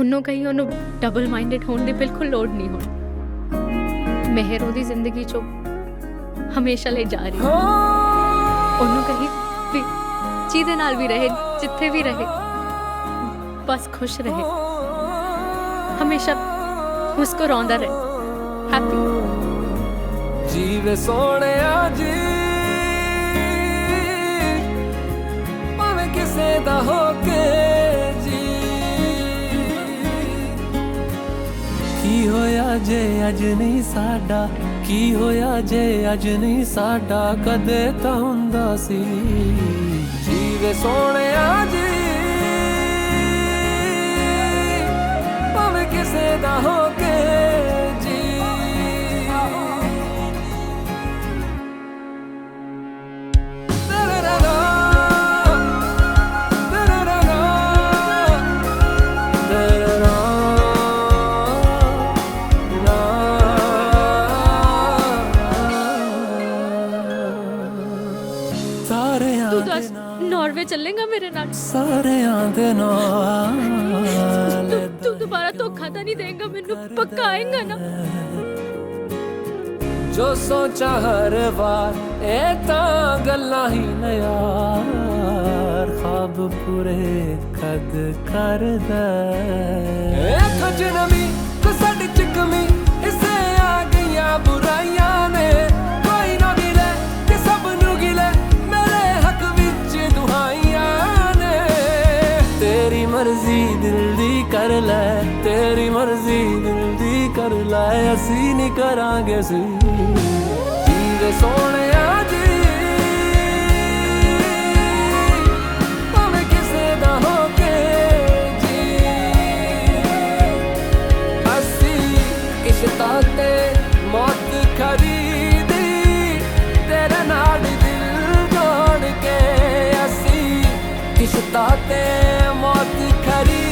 ਉਹਨੂੰ ਕਹੀ ਉਹਨੂੰ ਡਬਲ ਮਾਈਂਡਡ ਹੋਣ ਦੀ ਬਿਲਕੁਲ ਲੋੜ ਨਹੀਂ ਹੁਣ। ਮਿਹਰ ਉਹਦੀ ਜ਼ਿੰਦਗੀ ਚੋਂ ਹਮੇਸ਼ਾ ਲਈ ਜਾ ਰਹੀ। ਉਹਨੂੰ ਕਹੀ ਵੀ ਜਿਹਦੇ ਨਾਲ ਵੀ ਰਹੇ, ਜਿੱਥੇ ਵੀ ਰਹੇ, ਬਸ ਖੁਸ਼ ਰਹੇ, ਹਮੇਸ਼ਾ ਮੁਸਕਰਾਉਂਦਾ ਰਹੇ, ਹੈਪੀ। ਜੀਵੇ ਸੋਹਣਿਆ ਜੀ ਭਾਵੇਂ ਕਿਸੇ ਦਾ ਹੋ ਕੇ ਜੀ। ਕੀ ਹੋਇਆ ਜੇ ਅੱਜ ਨਹੀਂ ਸਾਡਾ, ਕੀ ਹੋਇਆ ਜੇ ਅੱਜ ਨਹੀਂ ਸਾਡਾ, ਕਦੇ ਤਾਂ ਹੁੰਦਾ ਸੀ। ਜੀਵੇ ਸੋਹਣਿਆ ਜੀ ਭਾਵੇਂ ਕਿਸੇ ਦਾ ਹੋ ਕੇ ਜੀ। ਤੂੰ ਦੱਸ ਨਾਰਵੇ ਚੱਲੇਗਾ ਮੇਰੇ ਨਾਲ? ਸਾਰਿਆਂ ਦੇ ਨਾਲ ਤੂੰ ਦੁਬਾਰਾ ਧੋਖਾ ਤਾਂ ਨਹੀਂ ਦੇਗਾ ਮੈਨੂੰ? ਪੱਕਾ ਆਏਗਾ ਨਾ? ਜੋ ਸੋਚਾ ਹਰ ਵਾਰ ਇਹ ਤਾਂ ਗੱਲਾਂ ਹੀ ਨੇ ਯਾਰ, ਖਾਬ ਪੂਰੇ ਕਦ ਕਰਦਾ। ਕੁਝ ਨਵੀਂ ਕੁ ਸਾਡੀ ਚ ਕਮੀ ਇਸੇ ਆ ਗਈਆਂ ਬੁਰਾਈਆਂ ਨੇ। ਕੋਈ ਨਾ ਮਿਲੇ ਕਿ ਸਭ ਨੂੰ ਗਿਲੇ ਮੇਰੇ ਹੱਕ ਵਿੱਚ ਦੁਹਾਈਆਂ ਨੇ। ਤੇਰੀ ਮਰਜ਼ੀ ਦਿਲ ਦੀ ਕਰ ਲੈ, ਤੇਰੀ ਮਰਜ਼ੀ ਦਿਲ ਦੀ ਕਰ ਲੈ, ਅਸੀਂ ਨਹੀਂ ਕਰਾਂਗੇ ਸੀ। ਜੀਵੇ ਸੋਹਣਿਆ ਜੀ ਭਾਵੇਂ ਕਿਸੇ ਦਾ ਹੋ ਕੇ ਜੀ। ਅਸੀਂ ਕਿਸ਼ਤਾਂ ਤੇ ਮੌਤ ਖਰੀਦੀ ਤੇਰੇ ਨਾਲ ਦਿਲ ਜੋੜ ਕੇ। ਅਸੀਂ ਕਿਸ਼ਤਾਂ ਤੇ ਮੌਤ ਖਰੀਦੀ